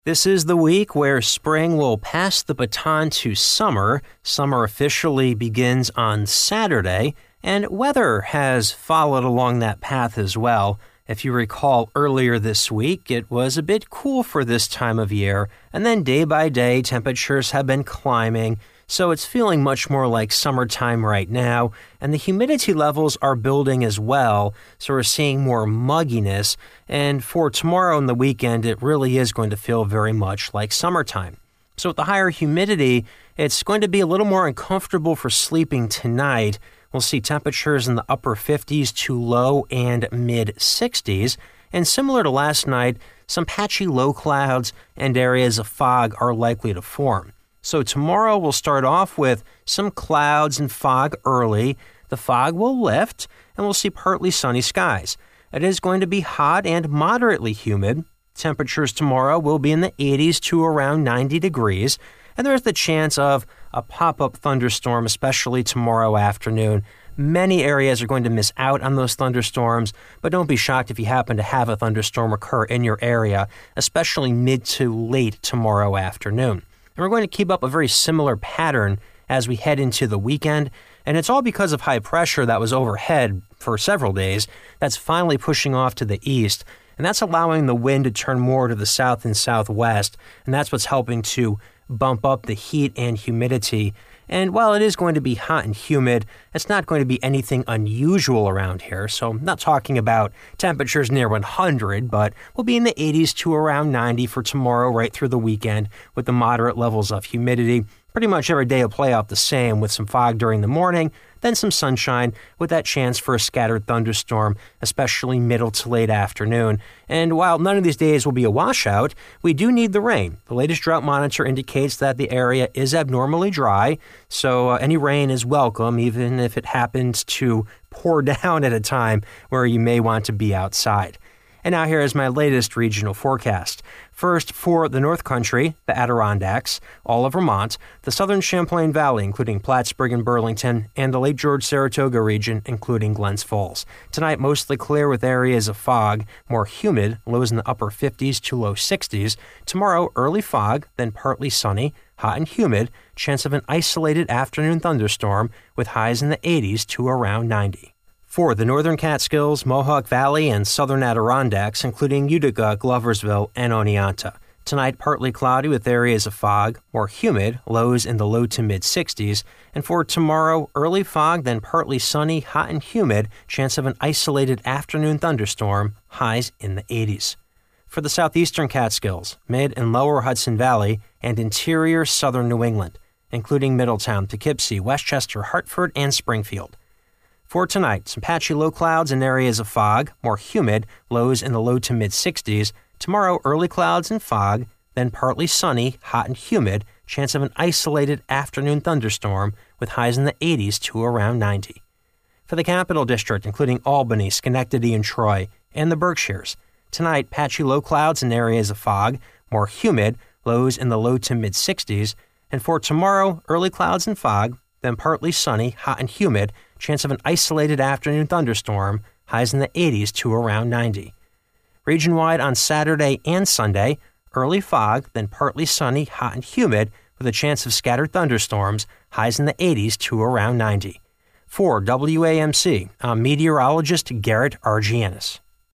This is the week where spring will pass the baton to summer. Summer officially begins on Saturday, and weather has followed along that path as well. If you recall, earlier this week, it was a bit cool for this time of year, and then day by day, temperatures have been climbing, so it's feeling much more like summertime right now, and the humidity levels are building as well, so we're seeing more mugginess, and for tomorrow and the weekend, it really is going to feel very much like summertime. So with the higher humidity, it's going to be a little more uncomfortable for sleeping tonight. We'll see temperatures in the upper 50s to low and mid 60s, and similar to last night, some patchy low clouds and areas of fog are likely to form. So tomorrow we'll start off with some clouds and fog early. The fog will lift, and we'll see partly sunny skies. It is going to be hot and moderately humid. Temperatures tomorrow will be in the 80s to around 90 degrees, and there's the chance of a pop-up thunderstorm, especially tomorrow afternoon. Many areas are going to miss out on those thunderstorms, but don't be shocked if you happen to have a thunderstorm occur in your area, especially mid to late tomorrow afternoon. And we're going to keep up a very similar pattern as we head into the weekend, and it's all because of high pressure that was overhead for several days that's finally pushing off to the east, and that's allowing the wind to turn more to the south and southwest, and that's what's helping to bump up the heat and humidity. And while it is going to be hot and humid, it's not going to be anything unusual around here. So I'm not talking about temperatures near 100, but we'll be in the 80s to around 90 for tomorrow right through the weekend with the moderate levels of humidity. Pretty much every day will play out the same with some fog during the morning, then some sunshine with that chance for a scattered thunderstorm, especially middle to late afternoon. And while none of these days will be a washout, we do need the rain. The latest drought monitor indicates that the area is abnormally dry, so any rain is welcome, even if it happens to pour down at a time where you may want to be outside. And now here is my latest regional forecast. First, for the North Country, the Adirondacks, all of Vermont, the southern Champlain Valley, including Plattsburgh and Burlington, and the Lake George-Saratoga region, including Glens Falls. Tonight, mostly clear with areas of fog, more humid, lows in the upper 50s to low 60s. Tomorrow, early fog, then partly sunny, hot and humid, chance of an isolated afternoon thunderstorm with highs in the 80s to around 90. For the northern Catskills, Mohawk Valley, and southern Adirondacks, including Utica, Gloversville, and Oneonta. Tonight, partly cloudy with areas of fog, more humid, lows in the low to mid 60s. And for tomorrow, early fog, then partly sunny, hot and humid, chance of an isolated afternoon thunderstorm, highs in the 80s. For the southeastern Catskills, mid and lower Hudson Valley, and interior southern New England, including Middletown, Poughkeepsie, Westchester, Hartford, and Springfield. For tonight, some patchy low clouds and areas of fog, more humid, lows in the low to mid 60s. Tomorrow, early clouds and fog, then partly sunny, hot and humid, chance of an isolated afternoon thunderstorm with highs in the 80s to around 90. For the Capital District, including Albany, Schenectady, and Troy, and the Berkshires. Tonight, patchy low clouds and areas of fog, more humid, lows in the low to mid 60s. And for tomorrow, early clouds and fog, then partly sunny, hot and humid, chance of an isolated afternoon thunderstorm, highs in the 80s to around 90. Region-wide on Saturday and Sunday, early fog, then partly sunny, hot and humid, with a chance of scattered thunderstorms, highs in the 80s to around 90. For WAMC, I'm meteorologist Garrett Argianis.